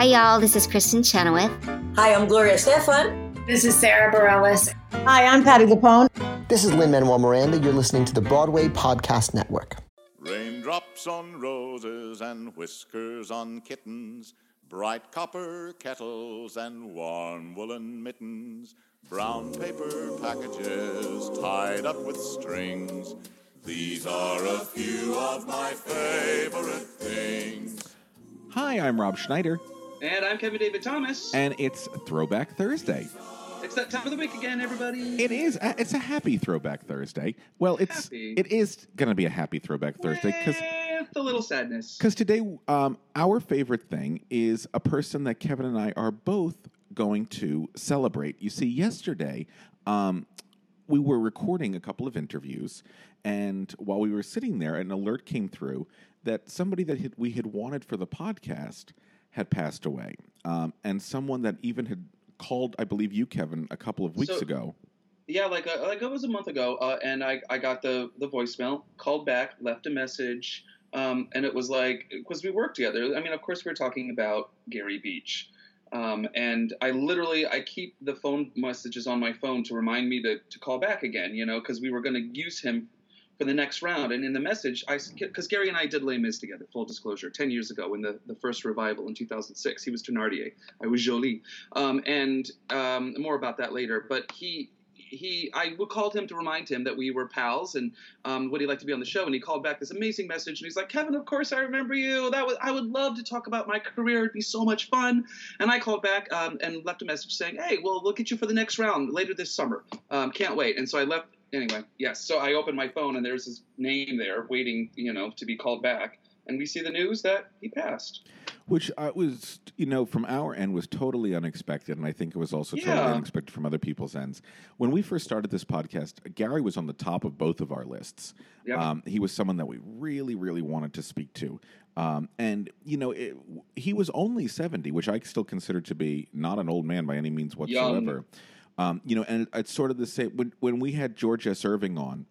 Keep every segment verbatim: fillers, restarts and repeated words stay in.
Hi, y'all. This is Kristen Chenoweth. Hi, I'm Gloria Estefan. This is Sarah Bareilles. Hi, I'm Patti LuPone. This is Lin-Manuel Miranda. You're listening to the Broadway Podcast Network. Raindrops on roses and whiskers on kittens, bright copper kettles and warm woolen mittens, brown paper packages tied up with strings. These are a few of my favorite things. Hi, I'm Rob Schneider. And I'm Kevin David Thomas. And it's Throwback Thursday. It's that time of the week again, everybody. It is. It's a happy Throwback Thursday. Well, it's happy. It is going to be a happy Throwback Thursday because with a little sadness. Because today, um, our favorite thing is a person that Kevin and I are both going to celebrate. You see, yesterday um, we were recording a couple of interviews, and while we were sitting there, an alert came through that somebody that had, we had wanted for the podcast had passed away, um, and someone that even had called, I believe you, Kevin, a couple of weeks so, ago. Yeah, like uh, like it was a month ago, uh, and I, I got the, the voicemail, called back, left a message, um, and it was like, because we worked together. I mean, of course, we were talking about Gary Beach, um, and I literally, I keep the phone messages on my phone to remind me to, to call back again, you know, because we were going to use him for the next round. And in the message, I because Gary and I did Les Mis together, full disclosure, ten years ago in the, the first revival in two thousand six. He was Thénardier. I was Jolie. Um, and um, more about that later. But he, he, I called him to remind him that we were pals and um, would he like to be on the show? And he called back this amazing message. And he's like, Kevin, of course I remember you. That was, I would love to talk about my career. It'd be so much fun. And I called back um, and left a message saying, hey, well, we'll get you for the next round later this summer. Um, can't wait. And so I left. Anyway, yes. So I opened my phone and there's his name there waiting, you know, to be called back. And we see the news that he passed. Which uh, was, you know, from our end was totally unexpected. And I think it was also yeah. totally unexpected from other people's ends. When we first started this podcast, Gary was on the top of both of our lists. Yep. Um, he was someone that we really, really wanted to speak to. Um, and, you know, it, he was only seventy, which I still consider to be not an old man by any means whatsoever. Young. Um, you know, and it's sort of the same when when we had George S. Irving on,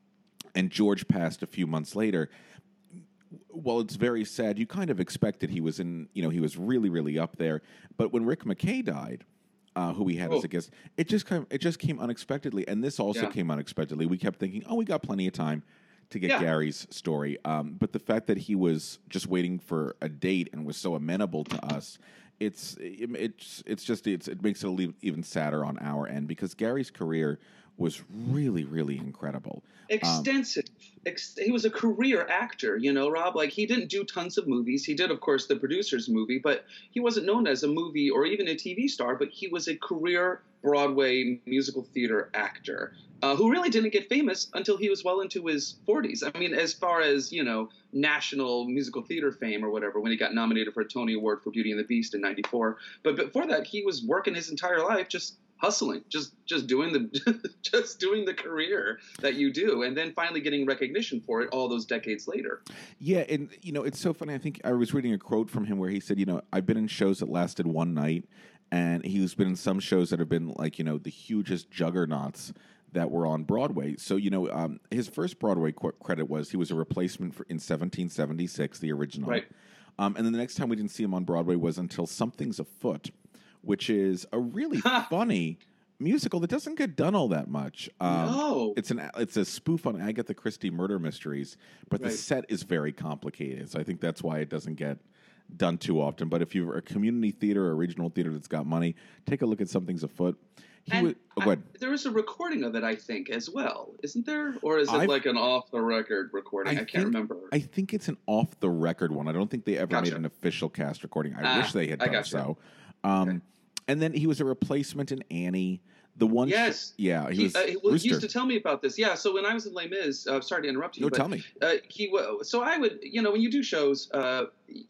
and George passed a few months later. Well, it's very sad. You kind of expected he was in, you know, he was really, really up there. But when Rick McKay died, uh, who we had oh. as a guest, it just kind of, it just came unexpectedly, and this also yeah. came unexpectedly. We kept thinking, oh, we got plenty of time to get yeah. Gary's story, um, but the fact that he was just waiting for a date and was so amenable to us. It's it's it's just it's, it makes it even sadder on our end because Gary's career was really really incredible, extensive. Um, Ex- he was a career actor, you know, Rob. Like he didn't do tons of movies. He did, of course, the producer's movie, but he wasn't known as a movie or even a T V star. But he was a career Broadway musical theater actor uh, who really didn't get famous until he was well into his forties. I mean, as far as, you know, national musical theater fame or whatever, when he got nominated for a Tony Award for Beauty and the Beast in ninety-four. But before that, he was working his entire life just hustling, just just doing the just doing the career that you do, and then finally getting recognition for it all those decades later. Yeah, and you know, it's so funny. I think I was reading a quote from him where he said, you know, I've been in shows that lasted one night, and he's been in some shows that have been like, you know, the hugest juggernauts that were on Broadway. So, you know, um, his first Broadway qu- credit was he was a replacement for, in seventeen seventy-six, the original. Right. Um, and then the next time we didn't see him on Broadway was Until Something's Afoot, which is a really funny musical that doesn't get done all that much. Um, no. It's an it's a spoof on Agatha Christie murder mysteries, but right. the set is very complicated. So I think that's why it doesn't get done too often. But if you're a community theater or a regional theater that's got money, take a look at Something's Afoot. He and was, oh, go ahead. I, there is a recording of it, I think, as well, isn't there? Or is it I've, like an off-the-record recording? I, I can't think, remember. I think it's an off-the-record one. I don't think they ever gotcha. made an official cast recording. I ah, wish they had done gotcha. so. Um, okay. And then he was a replacement in Annie. The one, yes, sh- yeah, he, he was. Uh, he well, used to tell me about this. Yeah, so when I was in Les Mis, uh, sorry to interrupt you. No, but, tell me. Uh, he w- so I would, you know, when you do shows, uh,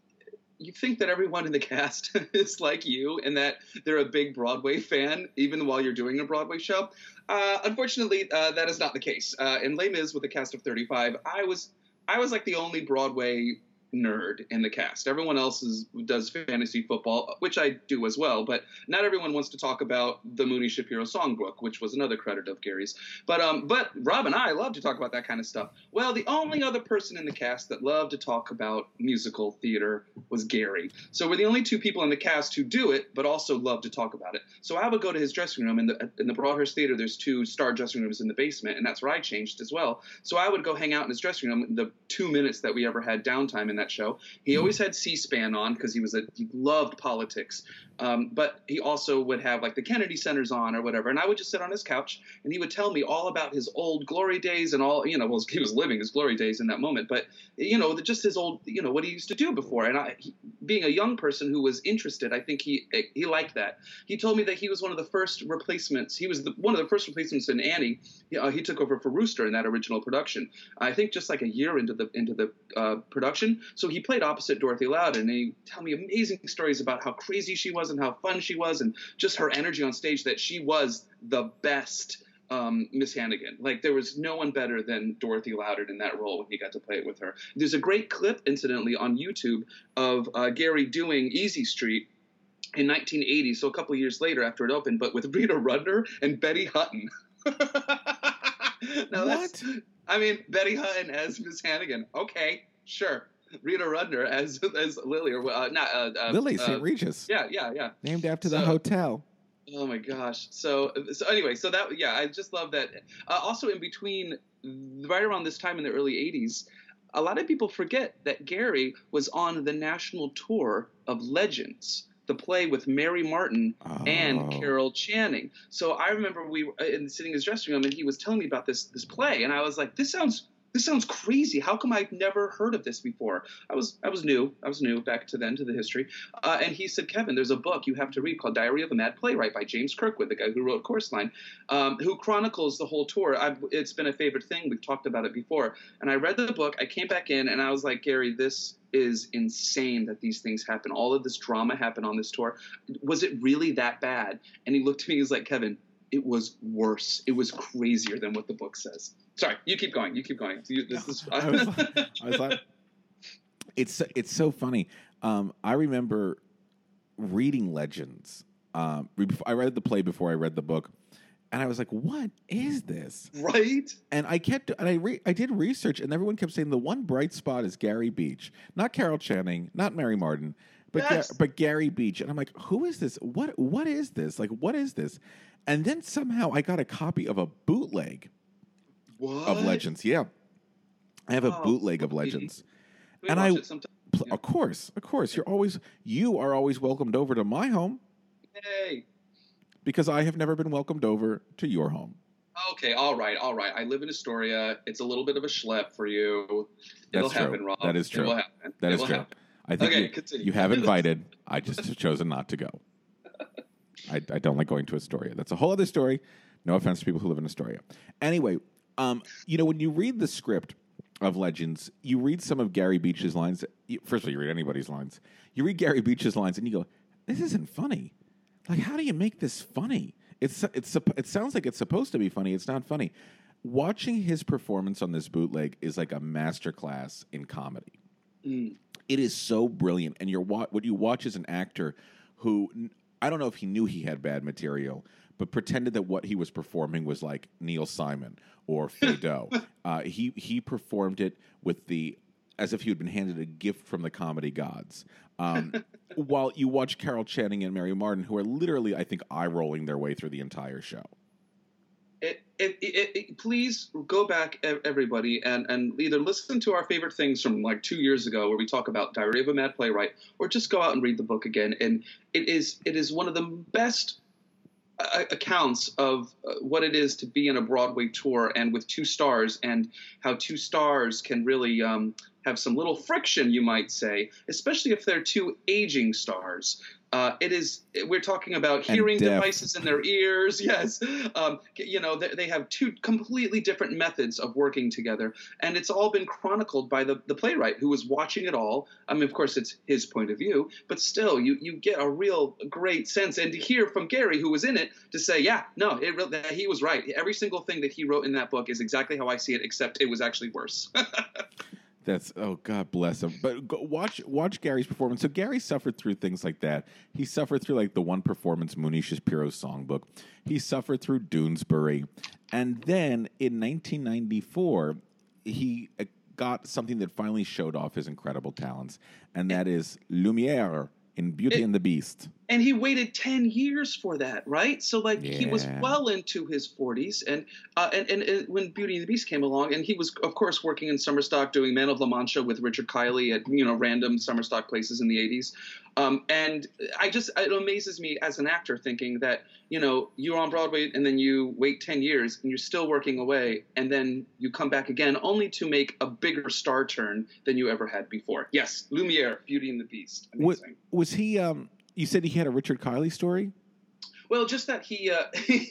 you think that everyone in the cast is like you, and that they're a big Broadway fan, even while you're doing a Broadway show. Uh, unfortunately, uh, that is not the case. Uh, in Les Mis, with a cast of thirty-five, I was, I was like the only Broadway nerd in the cast. Everyone else is, does fantasy football, which I do as well, but not everyone wants to talk about the Mooney Shapiro songbook, which was another credit of Gary's. But um, but Rob and I love to talk about that kind of stuff. Well, the only other person in the cast that loved to talk about musical theater was Gary. So we're the only two people in the cast who do it, but also love to talk about it. So I would go to his dressing room. In the in the Broadhurst Theater, there's two star dressing rooms in the basement, and that's where I changed as well. So I would go hang out in his dressing room the two minutes that we ever had downtime in that show. He always had C-SPAN on because he was a he loved politics, um, but he also would have like the Kennedy Centers on or whatever, and I would just sit on his couch and he would tell me all about his old glory days and all, you know, well, he was living his glory days in that moment, but you know, just his old, you know, what he used to do before. And I, he, being a young person who was interested, I think he he liked that. He told me that he was one of the first replacements. He was the, one of the first replacements in Annie. He, uh, he took over for Rooster in that original production. I think just like a year into the into the uh, production. So he played opposite Dorothy Loudon, and he tell me amazing stories about how crazy she was and how fun she was, and just her energy on stage. That she was the best um, Miss Hannigan. Like there was no one better than Dorothy Loudon in that role when he got to play it with her. There's a great clip, incidentally, on YouTube of uh, Gary doing Easy Street in nineteen eighty, so a couple of years later after it opened, but with Rita Rudner and Betty Hutton. Now what? That's, I mean, Betty Hutton as Miss Hannigan. Okay, sure. Rita Rudner as as Lily, or uh, not uh, uh, Lily uh, Saint Regis. Yeah, yeah, yeah. Named after So- the hotel. Oh my gosh. So so anyway, so that yeah, I just love that. Uh, also, in between, right around this time in the early eighties, a lot of people forget that Gary was on the national tour of Legends, the play with Mary Martin Oh. and Carol Channing. So I remember we were in sitting in his dressing room, and he was telling me about this this play, and I was like, this sounds this sounds crazy. How come I've never heard of this before? I was I was new. I was new back to then to the history. Uh, and he said, Kevin, there's a book you have to read called Diary of a Mad Playwright by James Kirkwood, the guy who wrote Chorus Line, um, who chronicles the whole tour. I've, it's been a favorite thing. We've talked about it before. And I read the book. I came back in, and I was like, Gary, this is insane that these things happen. All of this drama happened on this tour. Was it really that bad? And he looked at me. He was like, Kevin, it was worse. It was crazier than what the book says. Sorry, you keep going. You keep going. You, this is, I was, I was like, it's it's so funny. Um, I remember reading Legends. Um, I read the play before I read the book, and I was like, "What is this?" Right? And I kept and I re, I did research, and everyone kept saying the one bright spot is Gary Beach, not Carol Channing, not Mary Martin, but Yes. Ga- but Gary Beach. And I'm like, "Who is this? What what is this? Like, what is this?" And then somehow I got a copy of a bootleg What? of Legends. Yeah, I have a Oh, bootleg of funny. Legends. We and watch I- it sometime. Pl- Yeah. Of course, of course. You're always you are always welcomed over to my home Hey. because I have never been welcomed over to your home. Okay, all right, all right. I live in Astoria. It's a little bit of a schlep for you. It'll That's true. happen, Rob. That is true. It will happen. That It is will true. happen. I think Okay, you, continue. you have invited. I just have chosen not to go. I, I don't like going to Astoria. That's a whole other story. No offense to people who live in Astoria. Anyway, um, you know, when you read the script of Legends, you read some of Gary Beach's lines. You, first of all, you read anybody's lines. You read Gary Beach's lines, and you go, "This isn't funny. Like, how do you make this funny? It's it's it sounds like it's supposed to be funny. It's not funny." Watching his performance on this bootleg is like a masterclass in comedy. Mm. It is so brilliant, and you're wa- what you watch is an actor who I don't know if he knew he had bad material, but pretended that what he was performing was like Neil Simon or Feydeau. uh, he he performed it with the as if he had been handed a gift from the comedy gods. Um, while you watch Carol Channing and Mary Martin, who are literally, I think, eye rolling their way through the entire show. It, it, it, it, please go back, e- everybody, and, and either listen to our favorite things from like two years ago, where we talk about Diary of a Mad Playwright, or just go out and read the book again. And it is it is one of the best uh, accounts of uh, what it is to be in a Broadway tour, and with two stars, and how two stars can really um, have some little friction, you might say, especially if they're two aging stars. Uh, it is. We're talking about And hearing deaf. devices in their ears. Yes, um, you know they, they have two completely different methods of working together, and it's all been chronicled by the, the playwright who was watching it all. I mean, of course, it's his point of view, but still, you you get a real great sense, and to hear from Gary, who was in it, to say, yeah, no, it really, he was right. Every single thing that he wrote in that book is exactly how I see it, except it was actually worse. That's oh God bless him. But go, watch watch Gary's performance. So Gary suffered through things like that. He suffered through like the one performance, Mooney Shapiro's songbook. He suffered through Doonesbury, and then in nineteen ninety-four, he got something that finally showed off his incredible talents, and that is Lumiere in Beauty it, and the Beast. And he waited ten years for that, right? So, like, yeah. he was well into his forties. And, uh, and, and and when Beauty and the Beast came along, and he was, of course, working in summer stock, doing Man of La Mancha with Richard Kiley at, you know, random summer stock places in the eighties. Um, and I just, it amazes me as an actor thinking that, you know, you're on Broadway and then you wait ten years and you're still working away. And then you come back again only to make a bigger star turn than you ever had before. Yes, Lumiere, Beauty and the Beast. Amazing. Was, was he, um, you said he had a Richard Kiley story? Well, just that he, uh,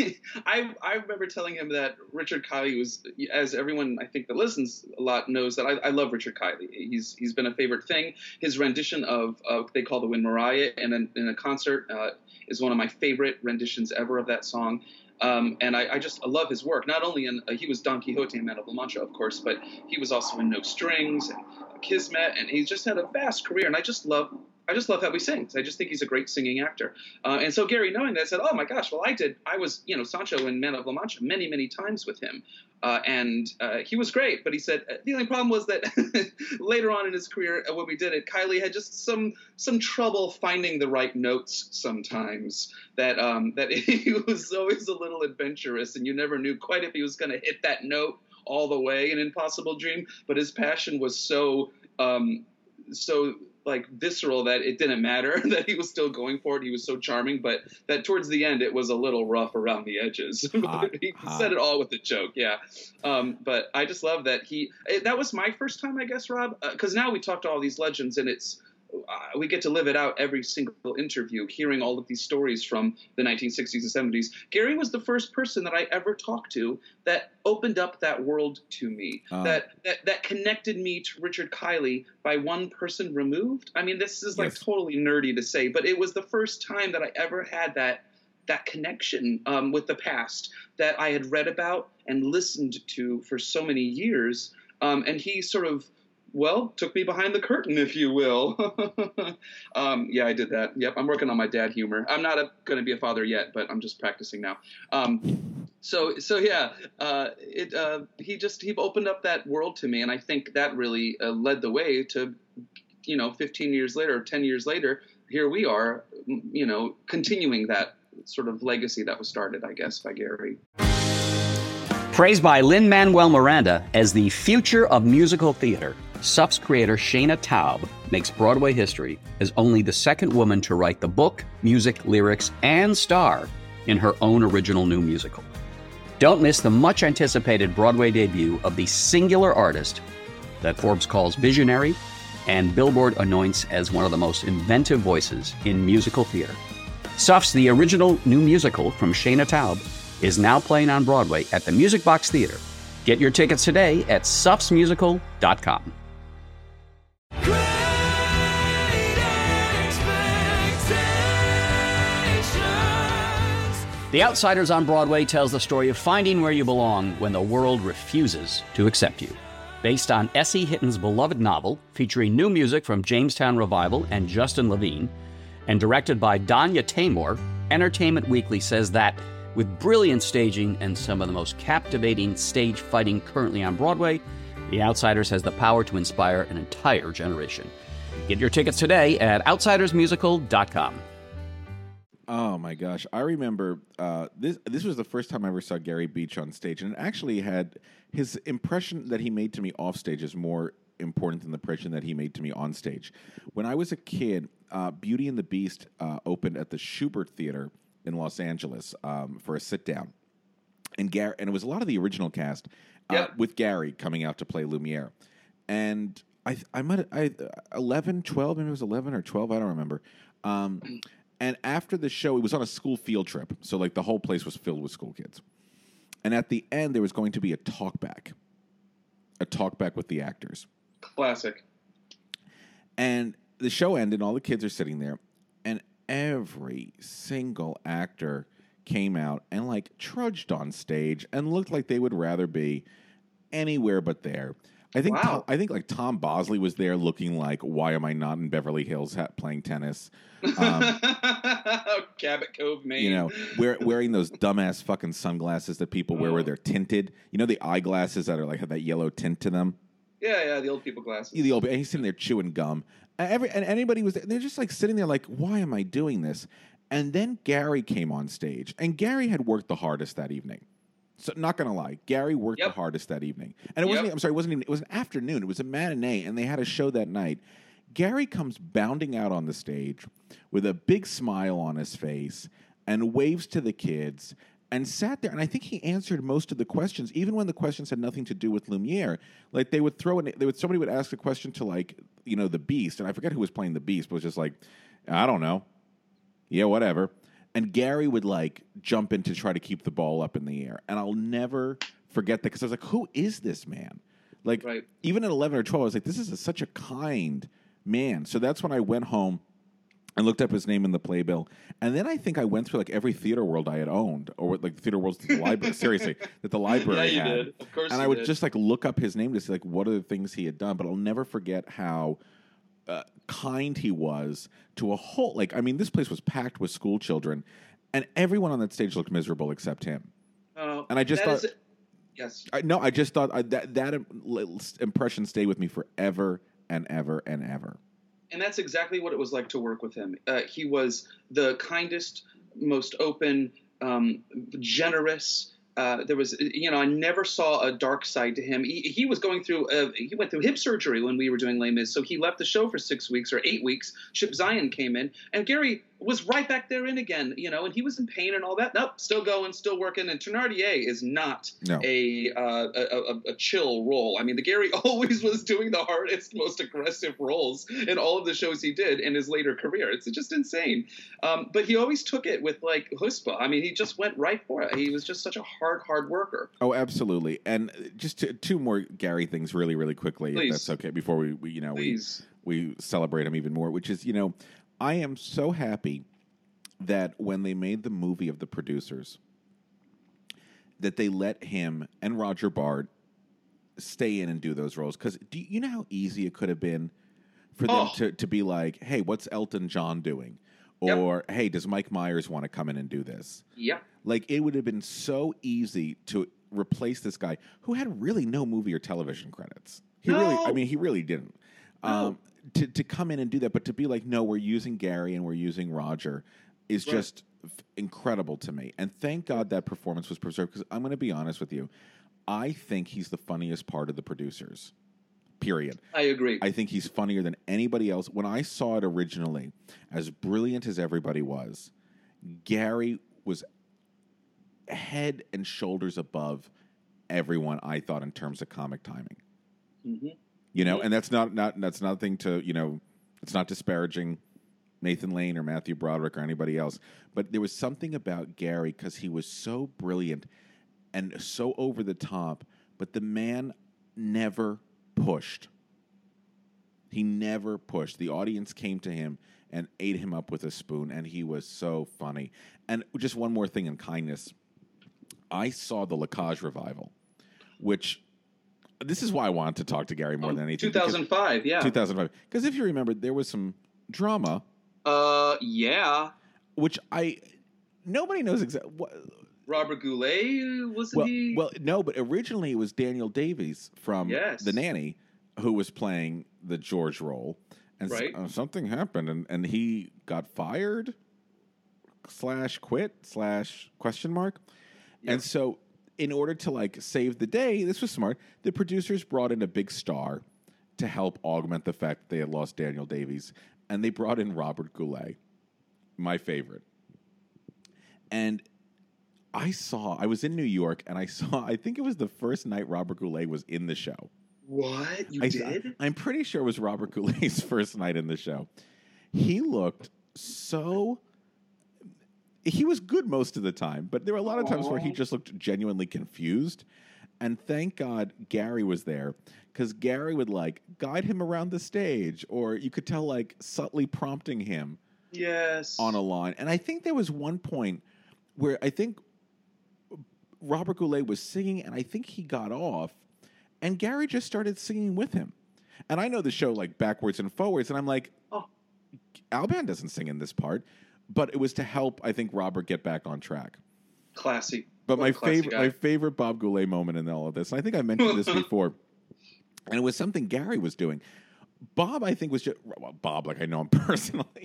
I I remember telling him that Richard Kiley was, as everyone I think that listens a lot knows, that I, I love Richard Kiley. He's he's been a favorite thing. His rendition of uh, They Call the Wind Mariah in a, in a concert uh, is one of my favorite renditions ever of that song. Um, and I, I just I love his work. Not only in uh, he was Don Quixote in Man of La Mancha, of course, but he was also in No Strings and Kismet, and he's just had a vast career. And I just love. I just love how he sings. I just think he's a great singing actor. Uh, and so Gary, knowing that, said, oh, my gosh, well, I did. I was, you know, Sancho in Man of La Mancha many, many times with him. Uh, and uh, he was great. But he said the only problem was that later on in his career, when we did it, Kiley had just some some trouble finding the right notes sometimes, that um, that he was always a little adventurous and you never knew quite if he was going to hit that note all the way in Impossible Dream. But his passion was so um, so like visceral that it didn't matter that he was still going for it. He was so charming, but that towards the end it was a little rough around the edges. Hot, he hot. said it all with a joke. Yeah. Um, but I just love that he, that was my first time, I guess, Rob, uh, cause now we talk to all these legends and it's, uh, we get to live it out every single interview, hearing all of these stories from the nineteen sixties and seventies. Gary was the first person that I ever talked to that opened up that world to me, uh, that, that that connected me to Richard Kiley by one person removed. I mean, this is like yes. totally nerdy to say, but it was the first time that I ever had that that connection um, with the past that I had read about and listened to for so many years. Um, and he sort of, well, took me behind the curtain, if you will. um, yeah, I did that. Yep, I'm working on my dad humor. I'm not going to be a father yet, but I'm just practicing now. Um, so, so yeah, uh, it uh, he just he opened up that world to me, and I think that really uh, led the way to, you know, fifteen years later, or ten years later, here we are, you know, continuing that sort of legacy that was started, I guess, by Gary. Praised by Lin-Manuel Miranda as the future of musical theater, S U F's creator Shana Taub makes Broadway history as only the second woman to write the book, music, lyrics, and star in her own original new musical. Don't miss the much-anticipated Broadway debut of the singular artist that Forbes calls visionary and Billboard anoints as one of the most inventive voices in musical theater. S U F's The Original New Musical from Shana Taub is now playing on Broadway at the Music Box Theater. Get your tickets today at sufs musical dot com. The Outsiders on Broadway tells the story of finding where you belong when the world refuses to accept you. Based on Essie Hitton's beloved novel, featuring new music from Jamestown Revival and Justin Levine, and directed by Danya Taymor, Entertainment Weekly says that, with brilliant staging and some of the most captivating stage fighting currently on Broadway, The Outsiders has the power to inspire an entire generation. Get your tickets today at outsiders musical dot com. Oh my gosh! I remember uh, this. This was the first time I ever saw Gary Beach on stage, and it actually had his impression that he made to me off stage is more important than the impression that he made to me on stage. When I was a kid, uh, Beauty and the Beast uh, opened at the Schubert Theater in Los Angeles um, for a sit down, and Gary, and it was a lot of the original cast uh, yep. with Gary coming out to play Lumiere, and I I might I eleven, twelve, maybe it was eleven or twelve, I don't remember. Um, And after the show, it was on a school field trip. So, like, the whole place was filled with school kids. And at the end, there was going to be a talkback. A talkback with the actors. Classic. And the show ended, and all the kids are sitting there. And every single actor came out and, like, trudged on stage and looked like they would rather be anywhere but there. I think Wow. Tom, I think like Tom Bosley was there looking like, why am I not in Beverly Hills ha- playing tennis? Um, Cabot Cove, Maine. you know, wear, wearing those dumbass fucking sunglasses that people wear where they're tinted. You know, the eyeglasses that are like have that yellow tint to them. Yeah, yeah, the old people glasses. The old, and he's sitting there chewing gum. And every and anybody was there, they're just like sitting there like, why am I doing this? And then Gary came on stage, and Gary had worked the hardest that evening. So not gonna lie, Gary worked Yep. the hardest that evening, and it wasn't. Yep. I'm sorry, it wasn't even. It was an afternoon. It was a matinee, and they had a show that night. Gary comes bounding out on the stage with a big smile on his face and waves to the kids and sat there. And I think he answered most of the questions, even when the questions had nothing to do with Lumiere. Like they would throw in, they would somebody would ask a question to like you know the Beast, and I forget who was playing the Beast, but it was just like, I don't know, yeah, whatever. And Gary would like jump in to try to keep the ball up in the air. And I'll never forget that because I was like, who is this man? Like, Right. even at eleven or twelve, I was like, this is a, such a kind man. So that's when I went home and looked up his name in the playbill. And then I think I went through like every Theater World I had owned, or like Theater Worlds to the library, seriously, that the library Yeah, you had. did. Of course And you I would did. just like look up his name to see like what are the things he had done. But I'll never forget how uh, kind he was to a whole, like, I mean, this place was packed with school children, and everyone on that stage looked miserable except him. Oh, And I just that thought- is- yes. I, no, I just thought I, that that im- impression stayed with me forever and ever and ever. And that's exactly what it was like to work with him. Uh, he was the kindest, most open, um, generous. Uh, there was, you know, I never saw a dark side to him. He, he was going through, uh, he went through hip surgery when we were doing Les Mis, so he left the show for six weeks or eight weeks. Chip Zion came in, and Gary was right back there in again, you know, and he was in pain and all that. Nope, still going, still working. And Thenardier is not No. a, uh, a, a a chill role. I mean, the Gary always was doing the hardest, most aggressive roles in all of the shows he did in his later career. It's just insane. Um, but he always took it with like chutzpah. I mean, he just went right for it. He was just such a hard, hard worker. Oh, absolutely. And just two, two more Gary things really, really quickly, Please. if that's okay, before we, we you know, we, Please. we celebrate him even more, which is, you know, I am so happy that when they made the movie of The Producers, that they let him and Roger Bard stay in and do those roles. Because do you know how easy it could have been for them Oh. to, to be like, hey, what's Elton John doing? Yep. Or, hey, does Mike Myers want to come in and do this? Yeah. Like, it would have been so easy to replace this guy who had really no movie or television credits. He No. really, I mean, he really didn't. No. Um, to, to come in and do that, but to be like, no, we're using Gary and we're using Roger is Right. just f- incredible to me. And thank God that performance was preserved, because I'm going to be honest with you. I think he's the funniest part of The Producers, period. I agree. I think he's funnier than anybody else. When I saw it originally, as brilliant as everybody was, Gary was head and shoulders above everyone, I thought, in terms of comic timing. hmm You know, and that's not, not that's nothing to, you know, it's not disparaging Nathan Lane or Matthew Broderick or anybody else. But there was something about Gary, because he was so brilliant and so over the top, but the man never pushed. He never pushed. The audience came to him and ate him up with a spoon, and he was so funny. And just one more thing in kindness. I saw the Lacage revival, which this is why I wanted to talk to Gary more than anything. two thousand five, yeah. two thousand five. Because if you remember, there was some drama, Uh, yeah. which I nobody knows exactly what. Robert Goulet, wasn't Well, he? well, no, but originally it was Daniel Davies from Yes. The Nanny who was playing the George role, and s- Right. uh, something happened, and, and he got fired slash quit slash question mark, Yeah. and so in order to like save the day, this was smart. The producers brought in a big star to help augment the fact that they had lost Daniel Davies, and they brought in Robert Goulet, my favorite, and. I saw, I was in New York, and I saw, I think it was the first night Robert Goulet was in the show. What? You I, did? I'm pretty sure it was Robert Goulet's first night in the show. He looked so, he was good most of the time, but there were a lot of times where he Aw. just looked genuinely confused. And thank God Gary was there, because Gary would like guide him around the stage, or you could tell like subtly prompting him Yes. on a line. And I think there was one point where I think Robert Goulet was singing, and I think he got off, and Gary just started singing with him. And I know the show like backwards and forwards, and I'm like, oh, Alban doesn't sing in this part. But it was to help, I think, Robert get back on track. Classy. But what my classy favorite, guy. my favorite Bob Goulet moment in all of this, and I think I mentioned this before, and it was something Gary was doing. Bob, I think, was just well, Bob, like I know him personally.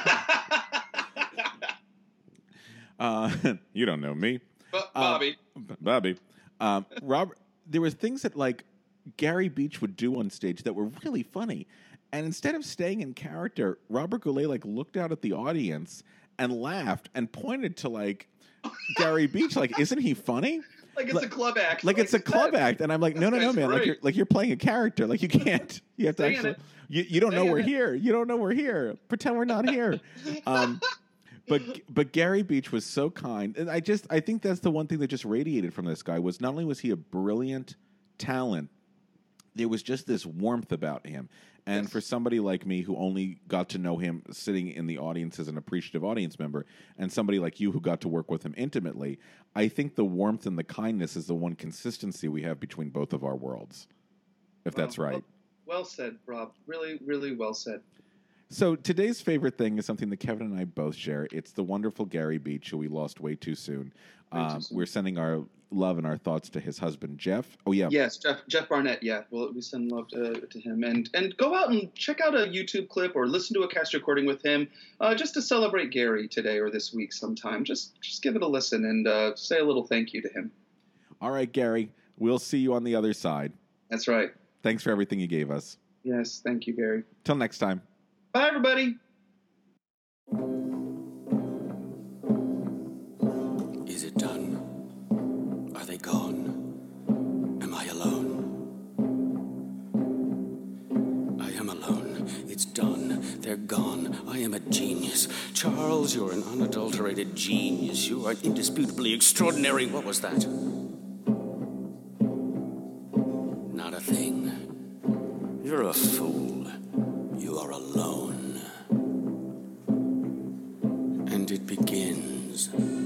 uh, you don't know me, but Bobby. Uh, Bobby. Um, Robert. There were things that like Gary Beach would do on stage that were really funny. And instead of staying in character, Robert Goulet like looked out at the audience and laughed and pointed to like Gary Beach, like, isn't he funny? Like it's like, a club act. Like, like it's a club that. act. And I'm like, no, no, no, man. Great. Like you're like you're playing a character. Like you can't. You have to Stay actually. You, you don't Stay know we're it. here. You don't know we're here. Pretend we're not here. Um, but but Gary Beach was so kind, and I just I think that's the one thing that just radiated from this guy was not only was he a brilliant talent, there was just this warmth about him. And yes. for somebody like me who only got to know him sitting in the audience as an appreciative audience member, and somebody like you who got to work with him intimately, I think the warmth and the kindness is the one consistency we have between both of our worlds, if well, that's right. Well, well said, Rob. Really, really well said. So today's favorite thing is something that Kevin and I both share. It's the wonderful Gary Beach, who we lost way too soon. Way um, too soon. We're sending our love and our thoughts to his husband, Jeff. Oh, yeah. Yes, Jeff Jeff Barnett, yeah. Well, we send love to, to him. And and go out and check out a YouTube clip or listen to a cast recording with him uh, just to celebrate Gary today or this week sometime. Just, just give it a listen and uh, say a little thank you to him. All right, Gary. We'll see you on the other side. That's right. Thanks for everything you gave us. Yes, thank you, Gary. Till next time. Bye, everybody. Is it done? Are they gone? Am I alone? I am alone. It's done. They're gone. I am a genius. Charles, you're an unadulterated genius. You are indisputably extraordinary. What was that? Not a thing. You're a fool. You are alone. And it begins.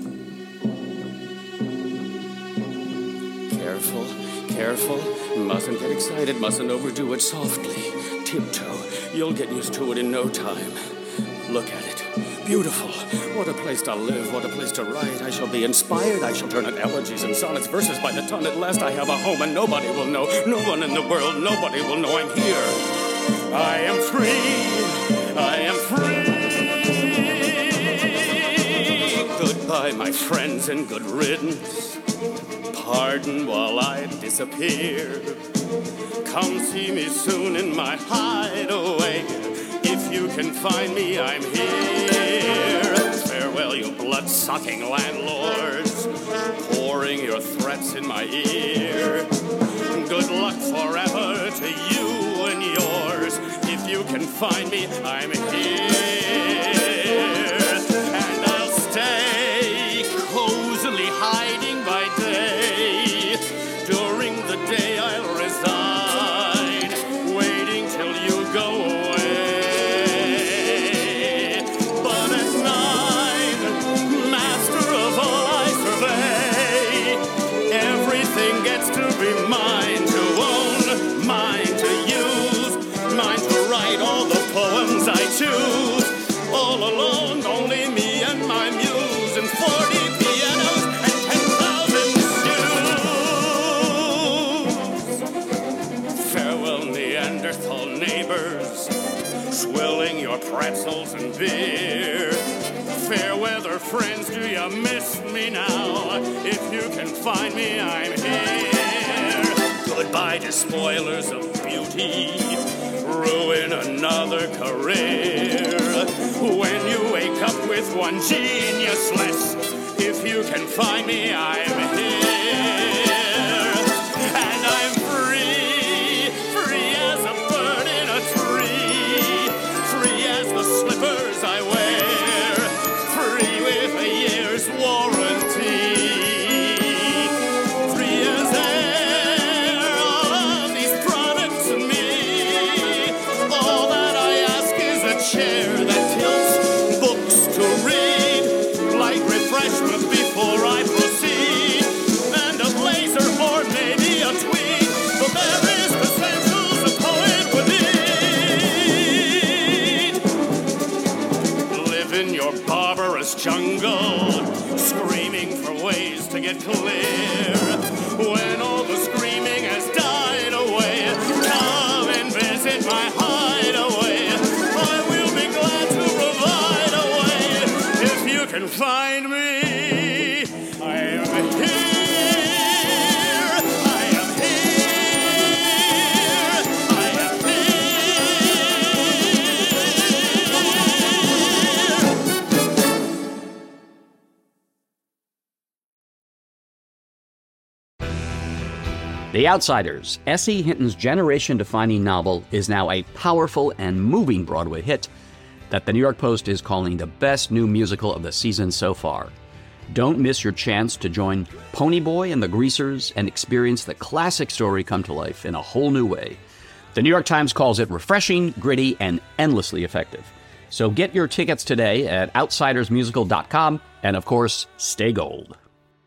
Careful, careful. Mustn't get excited, mustn't overdo it. Softly, tiptoe. You'll get used to it in no time. Look at it. Beautiful. What a place to live, what a place to write. I shall be inspired. I shall turn out elegies and sonnets, verses by the ton. At last I have a home and nobody will know. No one in the world, nobody will know I'm here. I am free. I am free. Goodbye, my friends, and good riddance. Pardon while I disappear. Come see me soon in my hideaway. If you can find me, I'm here. Farewell, you blood-sucking landlords, pouring your threats in my ear. Good luck forever to you and yours. If you can find me, I'm here. And I'll stay cozily hiding by day. During the day I'll reside, waiting till you go away. But at night, master of all I survey, everything gets to be mine to own, mine to use, mine to write all the poems I choose. All alone, only me and my muse, and forty pianos and ten thousand shoes. Farewell, Neanderthal neighbors, swilling your pretzels and beer. Fair weather friends, do you miss me now? If you can find me, I'm here. Goodbye to spoilers of beauty, ruin another career. When you wake up with one genius less, if you can find me, I'm here. And I'm free, free as a bird in a tree, free as the slippers I wear, free with a year's warranty, free as air, all of these products and me. All that I ask is a chair that tilts books to read, like refreshment before I proceed. this jungle, screaming for ways to get clear. When all the screaming has died away, come and visit my hideaway. I will be glad to provide a way. If you can find me, I am here. The Outsiders, S E. Hinton's generation-defining novel, is now a powerful and moving Broadway hit that the New York Post is calling the best new musical of the season so far. Don't miss your chance to join Ponyboy and the Greasers and experience the classic story come to life in a whole new way. The New York Times calls it refreshing, gritty, and endlessly effective. So get your tickets today at outsiders musical dot com, and of course, stay gold.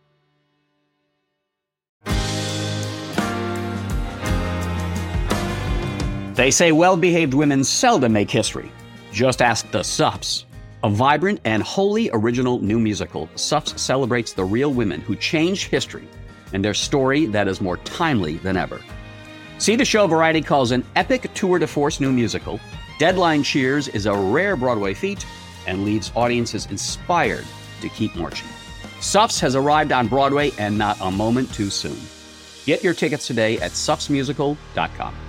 They say well-behaved women seldom make history. Just ask the Suffs. A vibrant and wholly original new musical, Suffs celebrates the real women who changed history and their story that is more timely than ever. See the show Variety calls an epic tour de force new musical. Deadline cheers is a rare Broadway feat and leaves audiences inspired to keep marching. Suffs has arrived on Broadway, and not a moment too soon. Get your tickets today at suffs musical dot com.